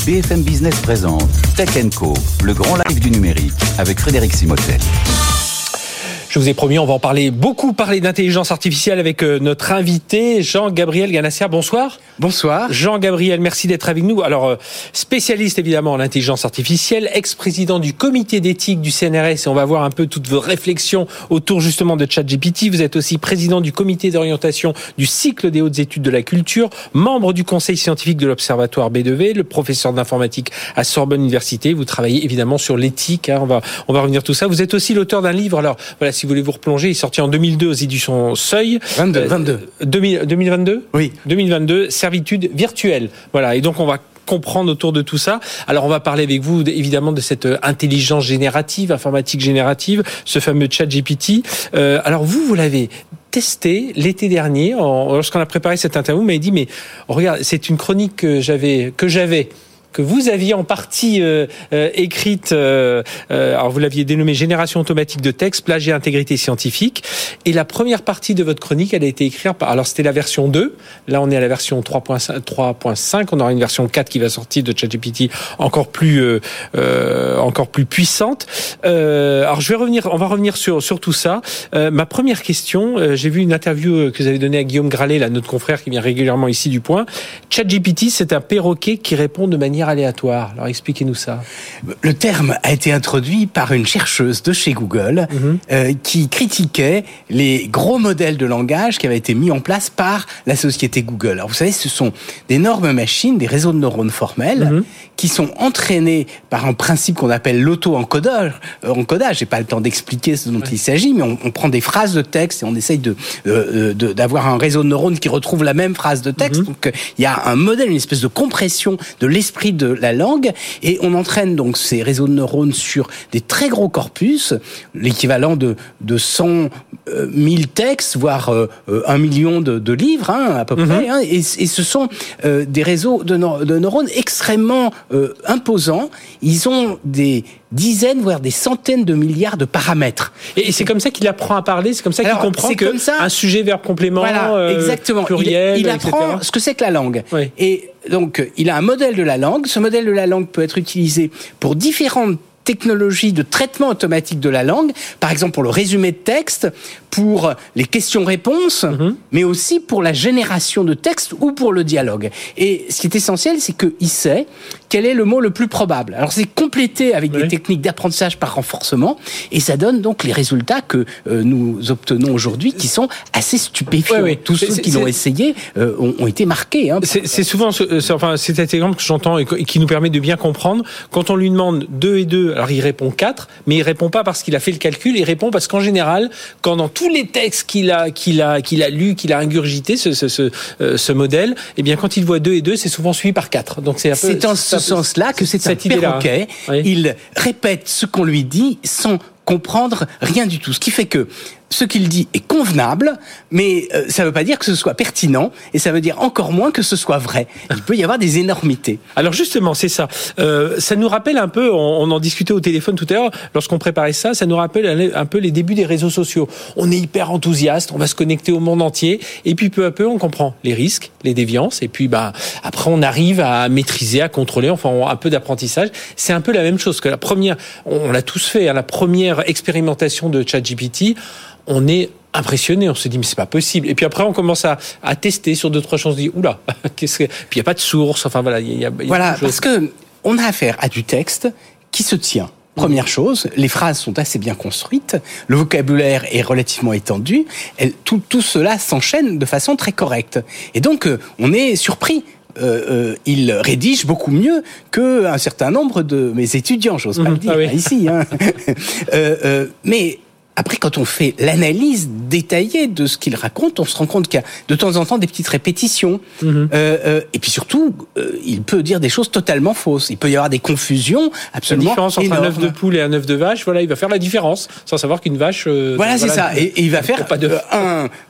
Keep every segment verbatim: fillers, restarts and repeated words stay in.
B F M Business présente Tech and Co, le grand live du numérique avec Frédéric Simotel. Je vous ai promis, on va en parler, beaucoup parler d'intelligence artificielle avec notre invité, Jean-Gabriel Ganassia. Bonsoir. Bonsoir. Jean-Gabriel, merci d'être avec nous. Alors, spécialiste évidemment en intelligence artificielle, ex-président du comité d'éthique du C N R S, et on va voir un peu toutes vos réflexions autour justement de ChatGPT. Vous êtes aussi président du comité d'orientation du cycle des hautes études de la culture, membre du conseil scientifique de l'Observatoire B deux V, le professeur d'informatique à Sorbonne Université. Vous travaillez évidemment sur l'éthique, hein, on va, on va revenir tout ça. Vous êtes aussi l'auteur d'un livre, alors voilà, si vous voulez vous replonger, il est sorti en deux mille deux aux éditions Seuil. vingt-deux, vingt-deux. Euh, deux mille, deux mille vingt-deux Oui. deux mille vingt-deux, servitude virtuelle. Voilà, et donc on va comprendre autour de tout ça. Alors on va parler avec vous évidemment de cette intelligence générative, informatique générative, ce fameux ChatGPT. Euh, alors vous, vous l'avez testé l'été dernier, en, lorsqu'on a préparé cette interview, vous m'avez dit, mais regarde, c'est une chronique que j'avais, que j'avais que vous aviez en partie euh, euh, écrite, euh, euh, alors vous l'aviez dénommée Génération automatique de texte, plagiat, intégrité scientifique, et la première partie de votre chronique, elle a été écrite par, alors c'était la version deux, là on est à la version trois point cinq, on aura une version quatre qui va sortir de ChatGPT encore plus euh, euh, encore plus puissante. Euh, alors je vais revenir, on va revenir sur sur tout ça. Euh, ma première question, euh, j'ai vu une interview que vous avez donnée à Guillaume Gralet, là, notre confrère qui vient régulièrement ici du Point. ChatGPT, c'est un perroquet qui répond de manière aléatoire. Alors expliquez-nous ça. Le terme a été introduit par une chercheuse de chez Google mmh. euh, qui critiquait les gros modèles de langage qui avaient été mis en place par la société Google. Alors vous savez, ce sont d'énormes machines, des réseaux de neurones formels mmh. qui sont entraînés par un principe qu'on appelle l'auto-encodage. Euh, encodage, j'ai pas le temps d'expliquer ce dont ouais. il s'agit, mais on, on prend des phrases de texte et on essaye de, euh, de, d'avoir un réseau de neurones qui retrouve la même phrase de texte. Mmh. Donc il y a un modèle, une espèce de compression de l'esprit de la langue, et on entraîne donc ces réseaux de neurones sur des très gros corpus, l'équivalent de, de cent mille textes, voire euh, un million de, de livres, hein, à peu mm-hmm. près, hein, et, et ce sont euh, des réseaux de, no- de neurones extrêmement euh, imposants. Ils ont des dizaines, voire des centaines de milliards de paramètres. Et c'est comme ça qu'il apprend à parler, c'est comme ça qu'il Alors, comprend que ça, un sujet, verbe, complément, voilà, euh, exactement. pluriel, il, il et apprend cetera. Ce que c'est que la langue. Oui. Et donc, il a un modèle de la langue. Ce modèle de la langue peut être utilisé pour différentes technologies de traitement automatique de la langue, par exemple pour le résumé de texte, pour les questions-réponses, mm-hmm. mais aussi pour la génération de texte ou pour le dialogue. Et ce qui est essentiel, c'est qu'il sait quel est le mot le plus probable. Alors c'est complété avec oui. des techniques d'apprentissage par renforcement, et ça donne donc les résultats que euh, nous obtenons aujourd'hui, qui sont assez stupéfiants. Oui, oui. Tous c'est, ceux qui c'est, l'ont c'est... essayé euh, ont, ont été marqués. Hein, c'est, c'est souvent, c'est, enfin, c'est cet exemple que j'entends et qui nous permet de bien comprendre. Quand on lui demande deux et deux, alors il répond quatre, mais il répond pas parce qu'il a fait le calcul, il répond parce qu'en général, quand dans tous les textes qu'il a, qu'il a, qu'il a lu, qu'il a ingurgité, ce, ce, ce, euh, ce modèle, eh bien, quand il voit deux et deux, c'est souvent suivi par quatre. Donc c'est un peu, c'est en ce sens-là que c'est un perroquet. Oui. Il répète ce qu'on lui dit sans comprendre rien du tout. Ce qui fait que ce qu'il dit est convenable, mais euh, ça ne veut pas dire que ce soit pertinent, et ça veut dire encore moins que ce soit vrai. Il peut y avoir des énormités. Alors justement, c'est ça. Euh, ça nous rappelle un peu, on, on en discutait au téléphone tout à l'heure, lorsqu'on préparait ça, ça nous rappelle un peu les débuts des réseaux sociaux. On est hyper enthousiaste, on va se connecter au monde entier, et puis peu à peu, on comprend les risques, les déviances, et puis bah après, on arrive à maîtriser, à contrôler, enfin, on a un peu d'apprentissage. C'est un peu la même chose que la première, on, on l'a tous fait, hein, la première expérimentation de ChatGPT, on est impressionné, on se dit mais c'est pas possible. Et puis après on commence à, à tester sur deux trois choses, on se dit oula, qu'est-ce que... puis il y a pas de source, enfin voilà, il y a, il y a voilà parce que on a affaire à du texte qui se tient. Première chose, les phrases sont assez bien construites, le vocabulaire est relativement étendu, elle, tout, tout cela s'enchaîne de façon très correcte. Et donc euh, on est surpris. Euh, euh, il rédige beaucoup mieux qu'un certain nombre de mes étudiants, j'ose pas mmh, le dire ah oui. ici. Hein. euh, euh, mais après, quand on fait l'analyse détaillée de ce qu'il raconte, on se rend compte qu'il y a de temps en temps des petites répétitions. Mmh. Euh, euh, et puis surtout, euh, il peut dire des choses totalement fausses. Il peut y avoir des confusions absolument la différence énormes. Entre un œuf de poule et un œuf de vache, voilà, il va faire la différence, sans savoir qu'une vache... Euh, voilà, c'est voilà, ça. Et, et il va faire de... un,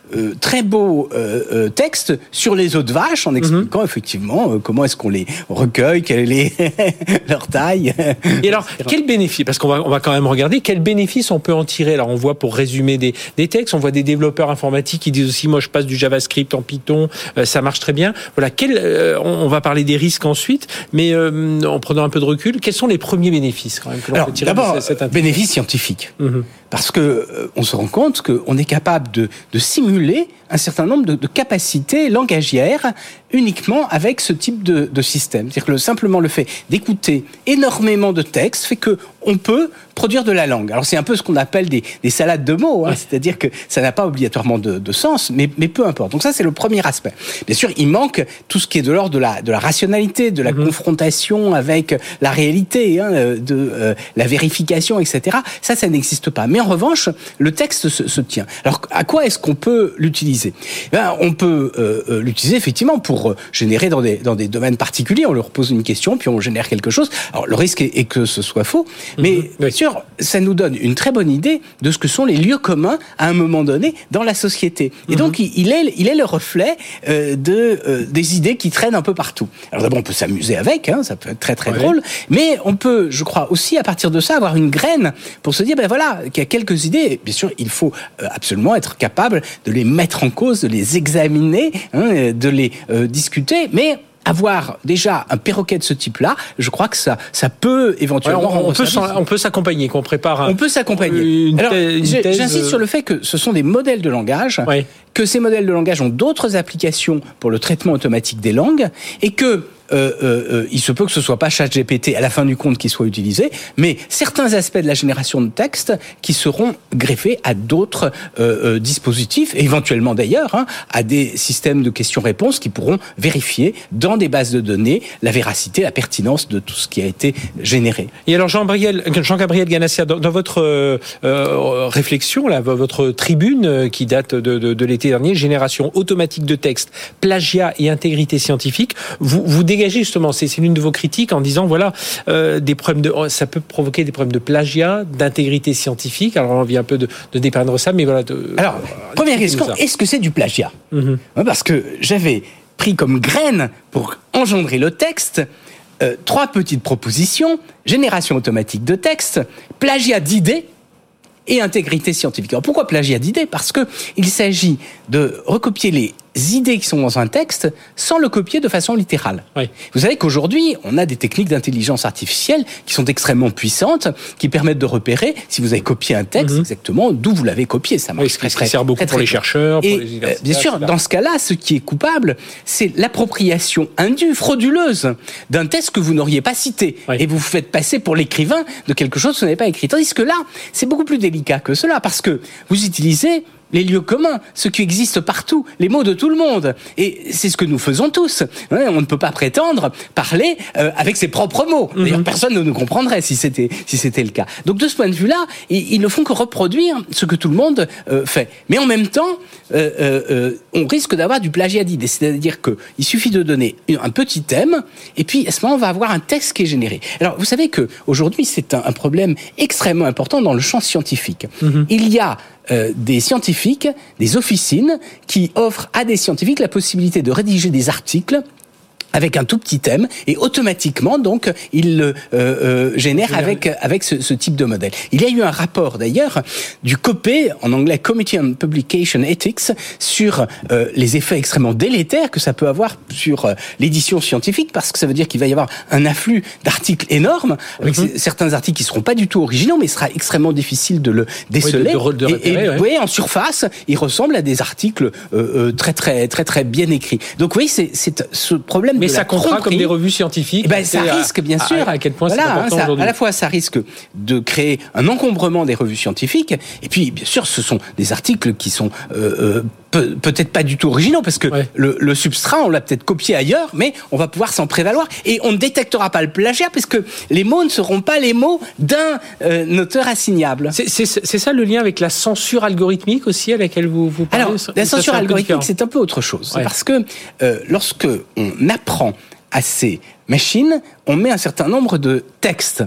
euh, très beaux euh, euh, textes sur les os de vache en expliquant mm-hmm. effectivement euh, comment est-ce qu'on les recueille, quelle est leur taille. Et alors, quel bénéfice, parce qu'on va, on va quand même regarder, quel bénéfice on peut en tirer. Alors, on voit, pour résumer des, des textes, on voit des développeurs informatiques qui disent aussi, moi, je passe du JavaScript en Python, euh, ça marche très bien. Voilà, quel, euh, on, on va parler des risques ensuite, mais euh, en prenant un peu de recul, quels sont les premiers bénéfices quand même que l'on alors, peut tirer d'abord, de cette intelligence? Bénéfices scientifiques. Mm-hmm. Parce que euh, on se rend compte qu'on est capable de, de simuler un certain nombre de, de capacités langagières uniquement avec ce type de, de système. C'est-à-dire que le, simplement le fait d'écouter énormément de textes fait que on peut produire de la langue. Alors c'est un peu ce qu'on appelle des, des salades de mots, hein, ouais. C'est-à-dire que ça n'a pas obligatoirement de, de sens, mais, mais peu importe. Donc ça c'est le premier aspect. Bien sûr, il manque tout ce qui est de l'ordre de la, de la rationalité, de la mmh. confrontation avec la réalité, hein, de euh, la vérification, et cetera. Ça, ça n'existe pas. Mais en revanche, le texte se, se tient. Alors à quoi est-ce qu'on peut l'utiliser ? Ben, on peut euh, l'utiliser effectivement pour euh, générer dans des, dans des domaines particuliers. On leur pose une question, puis on génère quelque chose. Alors le risque est, est que ce soit faux, mais mmh. bien sûr, ça nous donne une très bonne idée de ce que sont les lieux communs à un moment donné dans la société. Et mmh. donc, il est, il est le reflet euh, de, euh, des idées qui traînent un peu partout. Alors d'abord, on peut s'amuser avec, hein, ça peut être très très ouais. drôle, mais on peut, je crois aussi, à partir de ça, avoir une graine pour se dire, ben voilà, qu'il y a quelques idées. Bien sûr, il faut euh, absolument être capable de les mettre en cause, de les examiner, hein, de les euh, discuter, mais avoir déjà un perroquet de ce type-là, je crois que ça, ça peut éventuellement... Ouais, on, on, peut on peut s'accompagner, qu'on prépare un, On peut s'accompagner. Une Alors, thèse, une thèse... j'insiste sur le fait que ce sont des modèles de langage, ouais. que ces modèles de langage ont d'autres applications pour le traitement automatique des langues, et que Euh, euh, il se peut que ce soit pas ChatGPT à la fin du compte qui soit utilisé, mais certains aspects de la génération de texte qui seront greffés à d'autres euh, euh, dispositifs, et éventuellement d'ailleurs hein, à des systèmes de questions-réponses qui pourront vérifier dans des bases de données la véracité, la pertinence de tout ce qui a été généré. Et alors Jean-Gabriel, Jean-Gabriel Ganassia, dans, dans votre euh, euh, réflexion, là, votre tribune qui date de, de, de l'été dernier, génération automatique de texte, plagiat et intégrité scientifique, vous, vous dégagez justement, c'est, c'est l'une de vos critiques en disant voilà, euh, des problèmes de, ça peut provoquer des problèmes de plagiat, d'intégrité scientifique. Alors on vient un peu de, de dépeindre ça, mais voilà. De, Alors, euh, première question, ça. Est-ce que c'est du plagiat ? mm-hmm. Parce que j'avais pris comme graine pour engendrer le texte euh, trois petites propositions: génération automatique de texte, plagiat d'idées et intégrité scientifique. Alors pourquoi plagiat d'idées ? Parce que il s'agit de recopier les idées qui sont dans un texte sans le copier de façon littérale. Oui. Vous savez qu'aujourd'hui, on a des techniques d'intelligence artificielle qui sont extrêmement puissantes, qui permettent de repérer si vous avez copié un texte, mm-hmm. exactement d'où vous l'avez copié. Ça marche oui, très, ce très, qui sert beaucoup très, très, pour les très chercheurs, et, pour les universités. Euh, bien sûr, dans ce cas-là, ce qui est coupable, c'est l'appropriation indue, frauduleuse d'un texte que vous n'auriez pas cité. Oui. Et vous vous faites passer pour l'écrivain de quelque chose que vous n'avez pas écrit. Tandis que là, c'est beaucoup plus délicat que cela, parce que vous utilisez les lieux communs, ce qui existe partout, les mots de tout le monde. Et c'est ce que nous faisons tous. On ne peut pas prétendre parler euh, avec ses propres mots. D'ailleurs, mm-hmm. personne ne nous comprendrait si c'était, si c'était le cas. Donc, de ce point de vue-là, ils, ils ne font que reproduire ce que tout le monde euh, fait. Mais en même temps, euh, euh, on risque d'avoir du plagiat d'idées. C'est-à-dire qu'il suffit de donner un petit thème, et puis à ce moment, on va avoir un texte qui est généré. Alors, vous savez qu'aujourd'hui, c'est un, un problème extrêmement important dans le champ scientifique. Mm-hmm. Il y a Euh, des scientifiques, des officines qui offrent à des scientifiques la possibilité de rédiger des articles avec un tout petit thème, et automatiquement, donc, il le euh, euh, génère avec, avec ce, ce type de modèle. Il y a eu un rapport, d'ailleurs, du C O P E, en anglais Committee on Publication Ethics, sur euh, les effets extrêmement délétères que ça peut avoir sur euh, l'édition scientifique, parce que ça veut dire qu'il va y avoir un afflux d'articles énormes, avec mm-hmm. certains articles qui ne seront pas du tout originaux, mais il sera extrêmement difficile de le déceler. Oui, de, de, de repérer, et, et ouais. oui, en surface, il ressemble à des articles euh, euh, très, très, très, très bien écrits. Donc oui, c'est, c'est ce problème. Mais ça comptera comme des revues scientifiques. Eh ben, ça à, risque, bien sûr. À, à quel point voilà, c'est important hein, ça, aujourd'hui. À la fois, ça risque de créer un encombrement des revues scientifiques. Et puis, bien sûr, ce sont des articles qui sont euh, euh, peu, peut-être pas du tout originaux, parce que ouais. le, le substrat, on l'a peut-être copié ailleurs, mais on va pouvoir s'en prévaloir. Et on ne détectera pas le plagiat, parce que les mots ne seront pas les mots d'un euh, auteur assignable. C'est, c'est, c'est ça le lien avec la censure algorithmique aussi, à laquelle vous, vous parlez? Alors, la censure algorithmique, c'est un peu autre chose. Ouais. C'est parce que euh, lorsque on apprend à ces machines, on met un certain nombre de textes.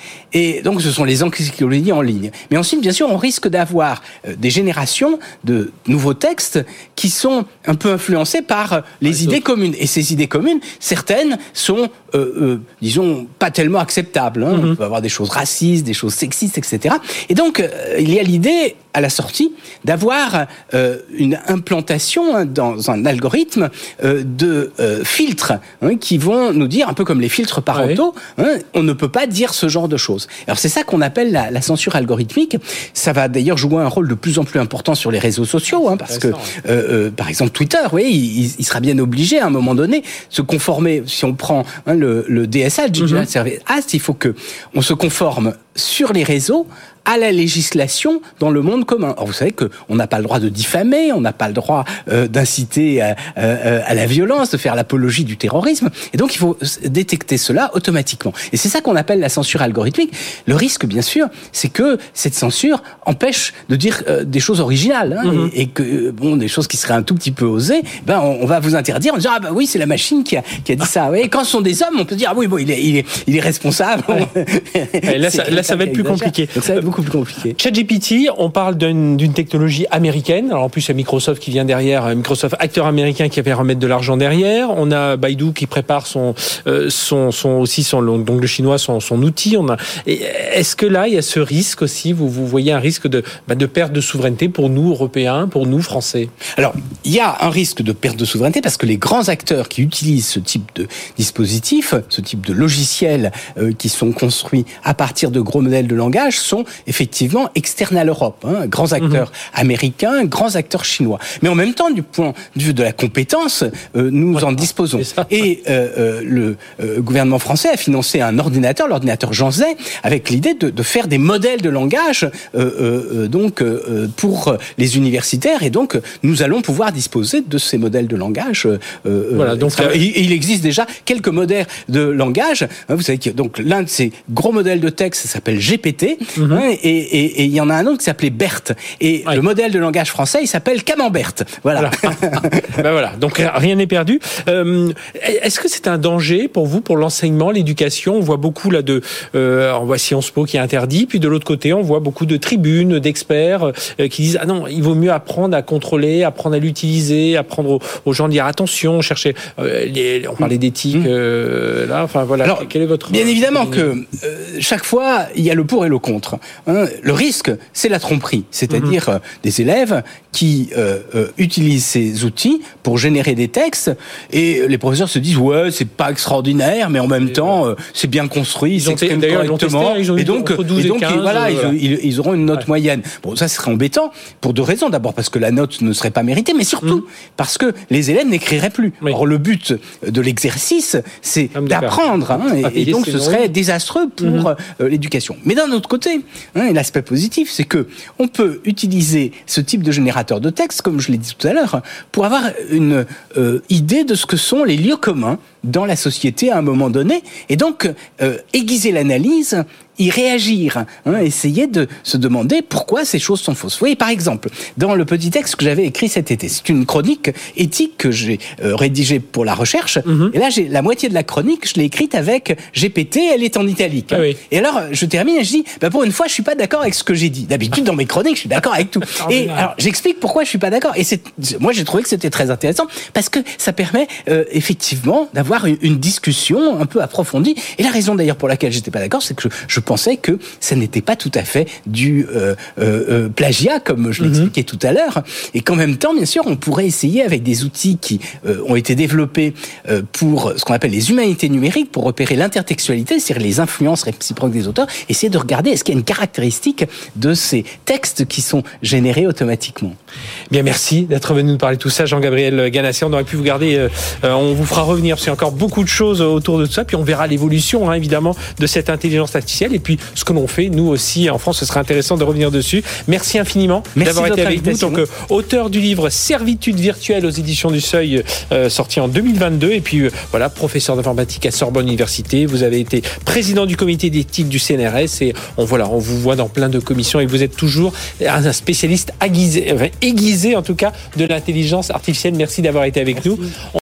Et donc, ce sont les encyclopédies en ligne. Mais ensuite, bien sûr, on risque d'avoir euh, des générations de nouveaux textes qui sont un peu influencés par les ouais, idées communes. Et ces idées communes, certaines sont, euh, euh, disons, pas tellement acceptables. Hein. Mm-hmm. On peut avoir des choses racistes, des choses sexistes, et cetera. Et donc, euh, il y a l'idée, à la sortie, d'avoir euh, une implantation hein, dans un algorithme euh, de euh, filtres hein, qui vont nous dire, un peu comme les filtres parentaux, ouais. hein, on ne peut pas dire ce genre de choses. Alors c'est ça qu'on appelle la, la censure algorithmique. Ça va d'ailleurs jouer un rôle de plus en plus important sur les réseaux sociaux, hein, parce que, euh, euh, par exemple, Twitter, oui, il, il sera bien obligé à un moment donné de se conformer. Si on prend hein, le, le D S A, le Digital mm-hmm. Service Act, il faut que on se conforme sur les réseaux à la législation dans le monde commun. Alors vous savez qu'on n'a pas le droit de diffamer, on n'a pas le droit euh, d'inciter à, euh, à la violence, de faire l'apologie du terrorisme, et donc il faut détecter cela automatiquement. Et c'est ça qu'on appelle la censure algorithmique. Le risque, bien sûr, c'est que cette censure empêche de dire euh, des choses originales, hein, mm-hmm. et, et que, bon, des choses qui seraient un tout petit peu osées, ben on, on va vous interdire en disant ah ben oui, c'est la machine qui a, qui a dit ça. Ouais, et quand ce sont des hommes, on peut dire ah oui, bon, il est, il est, il est responsable. Ouais. Et là, ça, là, ça va être plus compliqué. Donc, ça va être beaucoup plus compliqué. ChatGPT, on parle d'une, d'une technologie américaine. Alors en plus, il y a Microsoft qui vient derrière, Microsoft, acteur américain qui va remettre de l'argent derrière. On a Baidu qui prépare son, euh, son, son aussi son, donc le chinois, son, son outil. On a. Et est-ce que là, il y a ce risque aussi, vous, vous voyez un risque de, bah, de perte de souveraineté pour nous, Européens, pour nous, Français? Alors, il y a un risque de perte de souveraineté parce que les grands acteurs qui utilisent ce type de dispositif, ce type de logiciels euh, qui sont construits à partir de gros modèles de langage sont effectivement externes à l'Europe. Hein, grands acteurs mmh. américains, grands acteurs chinois. Mais en même temps, du point de vue de la compétence, euh, nous ouais, en disposons. Et euh, euh, le euh, gouvernement français a financé un ordinateur, l'ordinateur Jean Zay, avec l'idée de, de faire des modèles de langage euh, euh, donc euh, pour les universitaires. Et donc, nous allons pouvoir disposer de ces modèles de langage. Euh, voilà, donc euh, et, et il existe déjà quelques modèles de langage. Hein, vous savez que donc l'un de ces gros modèles de texte s'appelle G P T, mmh. hein, et et il y en a un autre qui s'appelait BERT. Et ouais. le modèle de langage français, il s'appelle Camembert. Voilà. Voilà. ben voilà. Donc rien n'est perdu. Euh, est-ce que c'est un danger pour vous, pour l'enseignement, l'éducation? On voit beaucoup là de, euh, on voit Sciences Po qui est interdit, puis de l'autre côté, on voit beaucoup de tribunes, d'experts euh, qui disent ah non, il vaut mieux apprendre à contrôler, apprendre à l'utiliser, apprendre aux, aux gens à dire attention, chercher. Euh, les, on parlait d'éthique euh, là. Enfin voilà. Alors, quel est votre bien évidemment que euh, chaque fois il y a le pour et le contre. Hein. Le risque, c'est la tromperie, c'est-à-dire mmh. des élèves qui euh, euh, utilisent ces outils pour générer des textes et les professeurs se disent ouais, c'est pas extraordinaire, mais en même et temps, euh, c'est bien construit, ils s'expriment correctement, testé, et donc, et donc quinze, voilà, euh, voilà. Ils, ils auront une note ouais. moyenne. Bon, ça serait embêtant pour deux raisons. D'abord parce que la note ne serait pas méritée, mais surtout mmh. parce que les élèves n'écriraient plus. Oui. Or, le but de l'exercice, c'est Comme d'apprendre, hein, et, et donc ce serait désastreux pour mmh. euh, l'éducation. Mais d'un autre côté, hein, l'aspect positif, c'est que on peut utiliser ce type de générateur de texte, comme je l'ai dit tout à l'heure, pour avoir une euh, idée de ce que sont les lieux communs dans la société à un moment donné, et donc euh, aiguiser l'analyse, y réagir, hein, essayer de se demander pourquoi ces choses sont fausses. Vous voyez, par exemple, dans le petit texte que j'avais écrit cet été, c'est une chronique éthique que j'ai euh, rédigée pour la recherche, mm-hmm. et là, j'ai la moitié de la chronique, je l'ai écrite avec G P T, elle est en italique. Ah, hein. oui. Et alors, je termine et je dis, bah, pour une fois, je suis pas d'accord avec ce que j'ai dit. D'habitude, dans mes chroniques, je suis d'accord avec tout. Et alors, j'explique pourquoi je suis pas d'accord. Et c'est, moi, j'ai trouvé que c'était très intéressant, parce que ça permet, euh, effectivement, d'avoir une, une discussion un peu approfondie. Et la raison, d'ailleurs, pour laquelle j'étais pas d'accord, c'est que je, je pensais que ça n'était pas tout à fait du euh, euh, plagiat, comme je l'expliquais mm-hmm. tout à l'heure, et qu'en même temps, bien sûr, on pourrait essayer avec des outils qui euh, ont été développés euh, pour ce qu'on appelle les humanités numériques, pour repérer l'intertextualité, c'est-à-dire les influences réciproques des auteurs, essayer de regarder est-ce qu'il y a une caractéristique de ces textes qui sont générés automatiquement. Bien, merci d'être venu nous parler de tout ça, Jean-Gabriel Ganassi. On aurait pu vous garder, euh, on vous fera revenir, parce qu'il y a encore beaucoup de choses autour de tout ça, puis on verra l'évolution, hein, évidemment, de cette intelligence artificielle, et puis ce que l'on fait, nous aussi, en France, ce serait intéressant de revenir dessus. Merci infiniment Merci d'avoir été avec nous. Donc, euh, auteur du livre Servitude virtuelle aux éditions du Seuil, euh, sorti en deux mille vingt-deux, et puis euh, voilà, professeur d'informatique à Sorbonne Université. Vous avez été président du comité d'éthique du C N R S, et on, voilà, on vous voit dans plein de commissions, et vous êtes toujours un spécialiste aiguisé, enfin, aiguisé en tout cas, de l'intelligence artificielle. Merci d'avoir été avec Merci. nous.